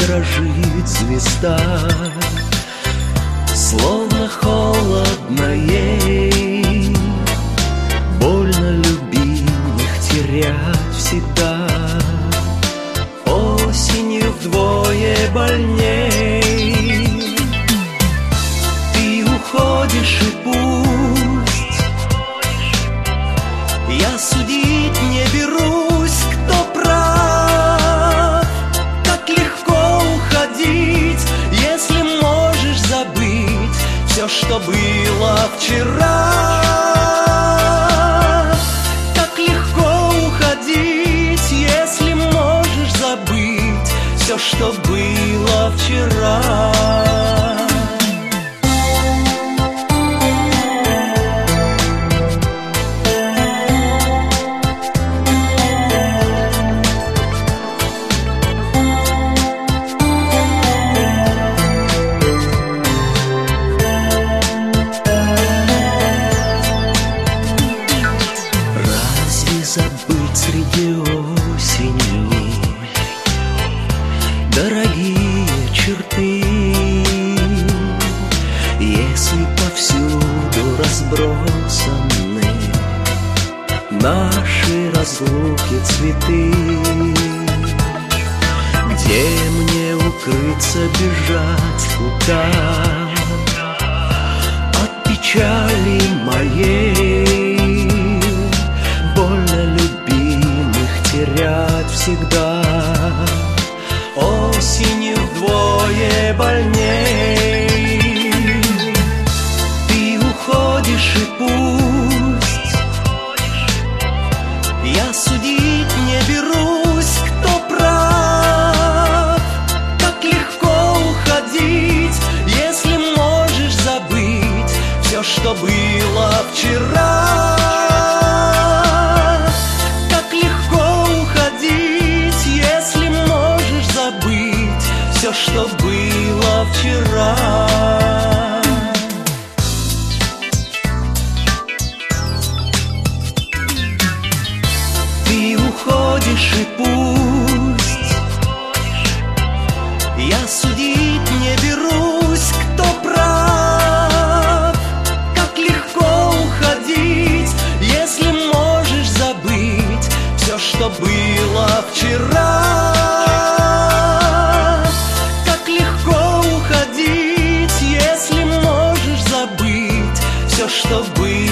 дорожит звезда, словно холодно ей. Больно любимых терять всегда, осенью вдвое больней. Ты уходишь и пусть я судить не берусь, кто прав. Как легко уходить, если можешь забыть все, что было вчера. Как легко уходить, если можешь забыть все, что было вчера. Забыть среди осени дорогие черты, если повсюду разбросаны наши разлуки цветы. Где мне укрыться, бежать куда от печали моей? Больно любимых терять всегда, осенью вдвое больней. Ты уходишь и пусть я судить не берусь, кто прав. Как легко уходить, если можешь забыть все, что было вчера. Все, что было вчера. Ты уходишь и пусть я судить не берусь, кто прав. Как легко уходить, если можешь забыть все, что было вчера. Что было